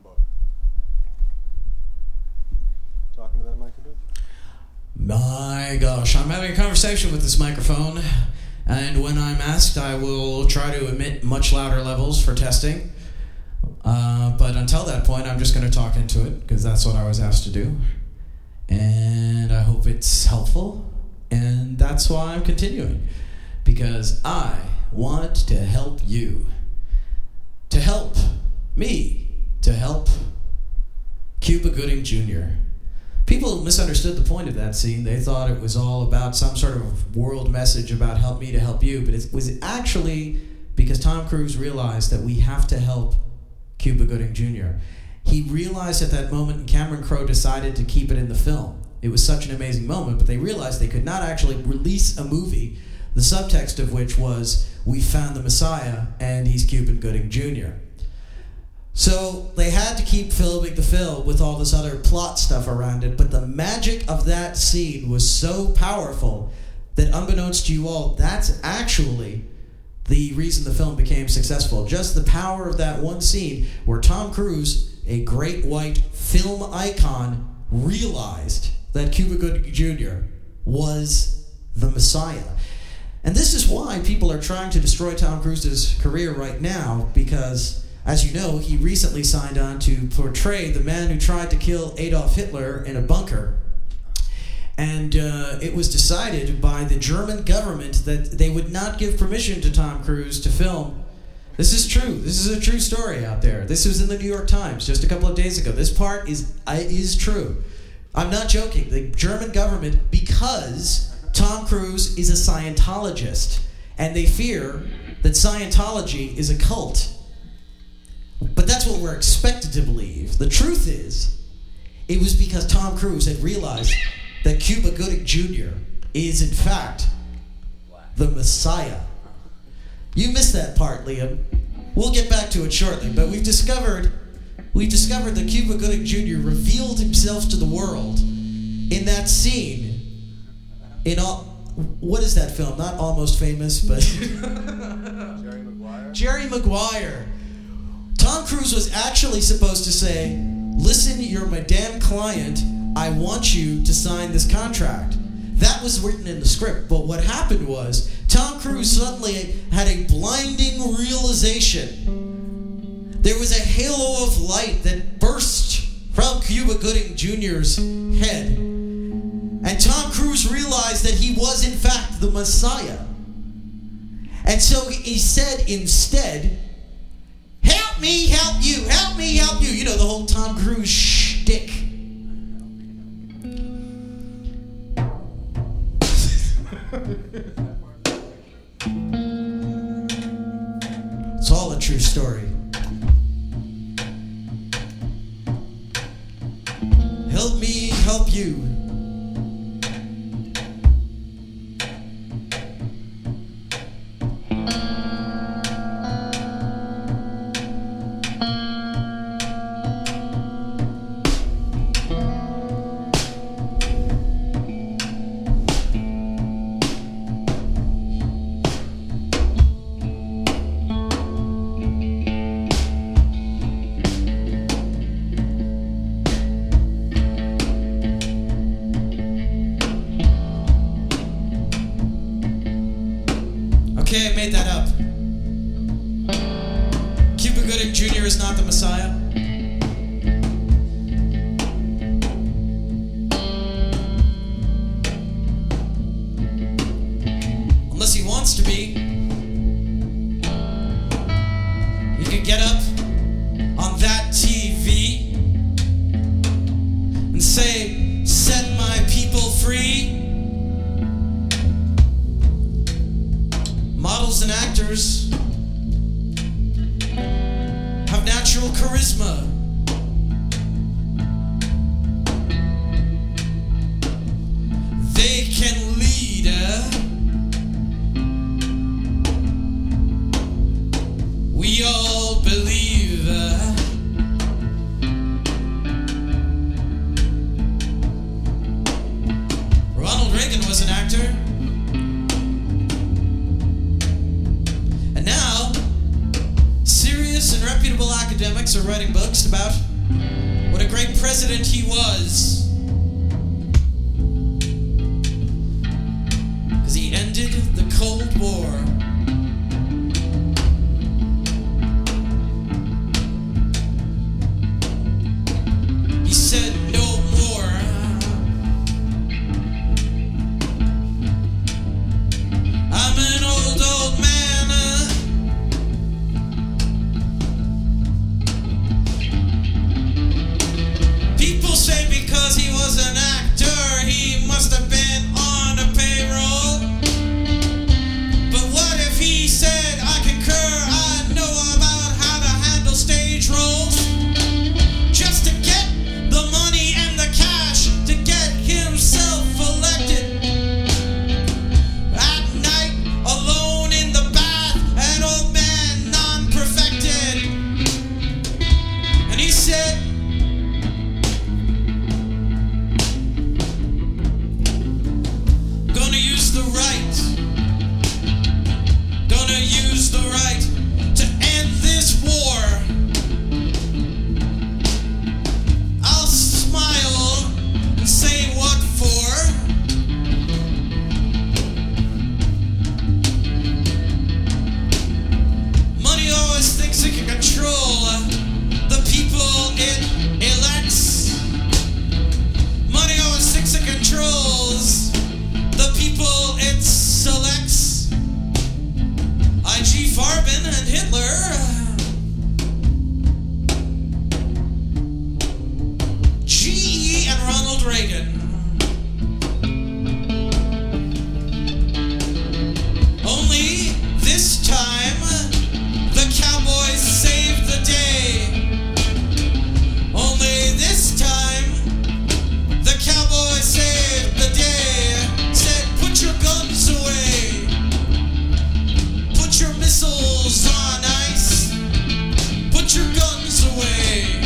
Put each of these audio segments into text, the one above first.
book. Talking to that mic a bit? My gosh, I'm having a conversation with this microphone, and when I'm asked, I will try to emit much louder levels for testing. But until that point, I'm just going to talk into it, because that's what I was asked to do. And I hope it's helpful, and that's why I'm continuing. Because I want to help you. To help me. To help Cuba Gooding Jr. People misunderstood the point of that scene. They thought it was all about some sort of world message about help me to help you, but it was actually because Tom Cruise realized that we have to help Cuba Gooding Jr. He realized at that moment, and Cameron Crowe decided to keep it in the film. It was such an amazing moment, but they realized they could not actually release a movie, the subtext of which was, we found the Messiah, and he's Cuba Gooding Jr. So they had to keep filming the film with all this other plot stuff around it, but the magic of that scene was so powerful that unbeknownst to you all, that's actually the reason the film became successful. Just the power of that one scene where Tom Cruise, a great white film icon, realized that Cuba Gooding Jr. was the Messiah. And this is why people are trying to destroy Tom Cruise's career right now, because, as you know, he recently signed on to portray the man who tried to kill Adolf Hitler in a bunker. And it was decided by the German government that they would not give permission to Tom Cruise to film. This is true. This is a true story out there. This was in the New York Times just a couple of days ago. This part is true. I'm not joking. The German government, because Tom Cruise is a Scientologist, and they fear that Scientology is a cult. But that's what we're expected to believe. The truth is, it was because Tom Cruise had realized that Cuba Gooding Jr. is, in fact, the Messiah. You missed that part, Liam. We'll get back to it shortly, but we've discovered that Cuba Gooding Jr. revealed himself to the world in that scene in what is that film? Not Almost Famous, but Jerry Maguire? Jerry Maguire. Tom Cruise was actually supposed to say, listen, you're my damn client, I want you to sign this contract. That was written in the script, but what happened was Tom Cruise suddenly had a blinding realization. There was a halo of light that burst from Cuba Gooding Jr.'s head. And Tom Cruise realized that he was, in fact, the Messiah. And so he said instead, help me, help you, help me, help you. You know, the whole Tom Cruise shtick. It's all a true story. Help me, help you. Okay, I made that up. Cuba Gooding Jr. is not the Messiah. Unless he wants to be. He could get up on that TV and say, set my people free. Models and actors have natural charisma. They can lead. We all believe. Ronald Reagan was an actor. And reputable academics are writing books about What a great president he was. Because he ended the Cold War. He said no more. I'm an old man. People say because he was an actor, he must have been on a payroll. But what if he said, I concur, I know about how to handle stage roles? Just to get the money and the cash to get himself elected. At night, alone in the bath, an old man non-perfected. And he said, gonna use the right to end this war. I'll smile and say what for. Money always thinks it can control the people it elects. Money always thinks it controls the people it selects. I.G. Farben and Hitler. G.E. and Ronald Reagan. Only this time, the Cowboys saved the day. Only this time, the Cowboys saved the day. Said, put your guns away. Put your missiles on ice. Put your guns away.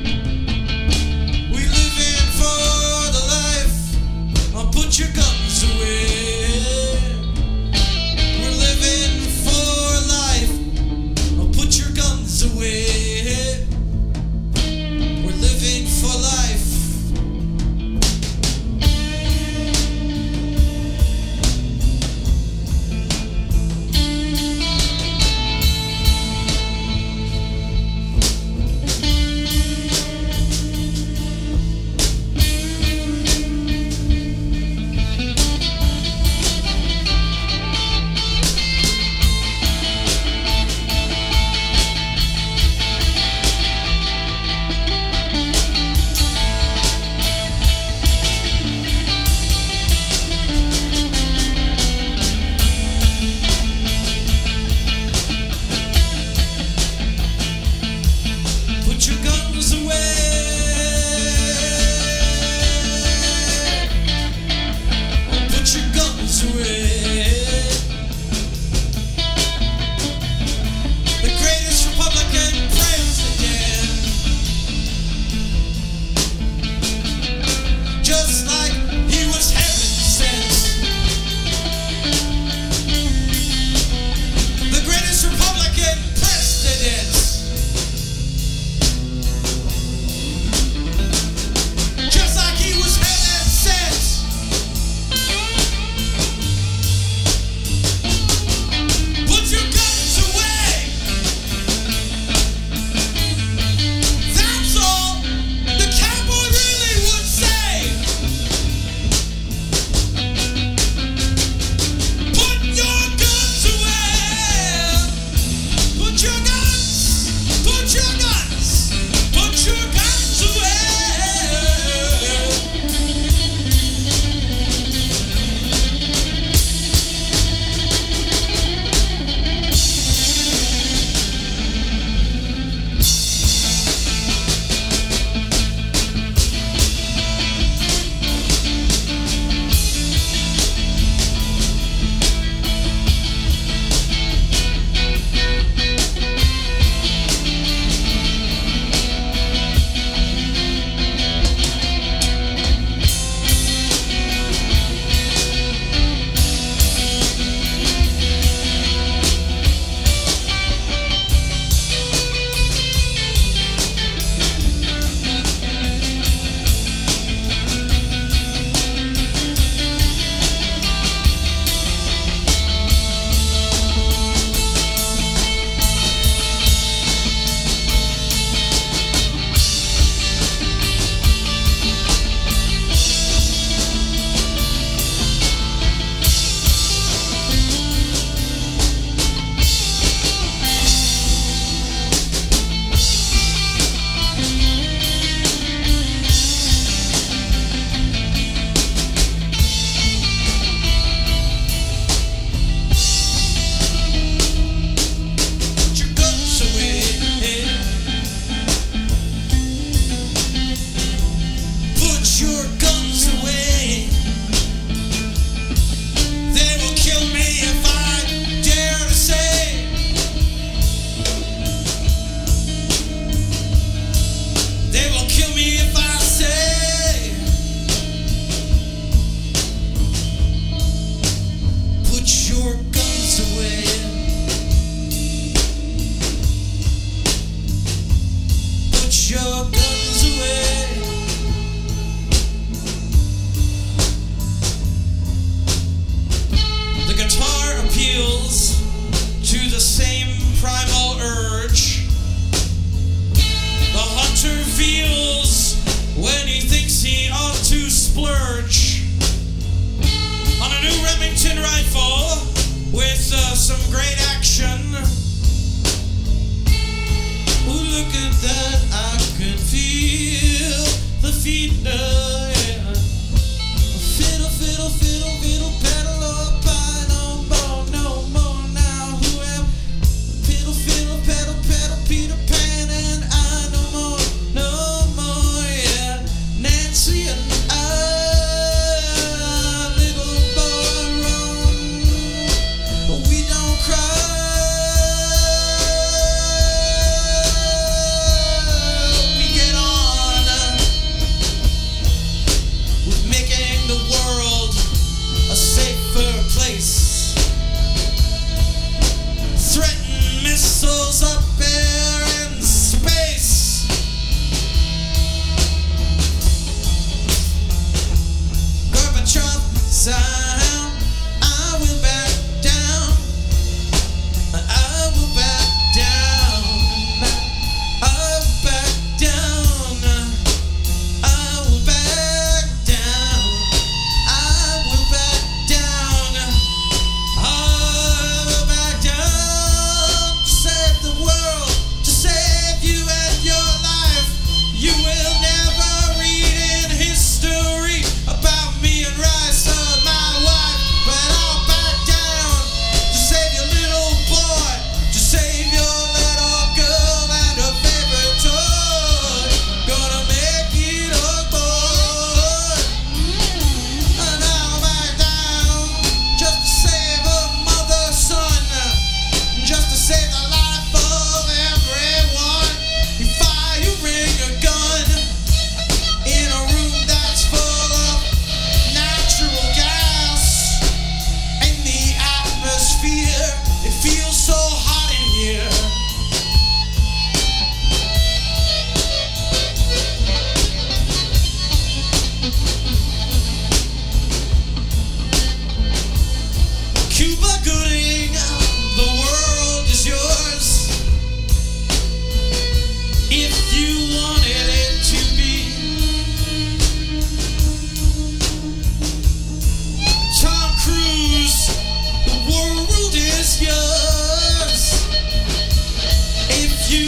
We live in for the life. Put your guns away. We're living for life. Put your guns away. We're living for life.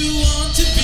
you want to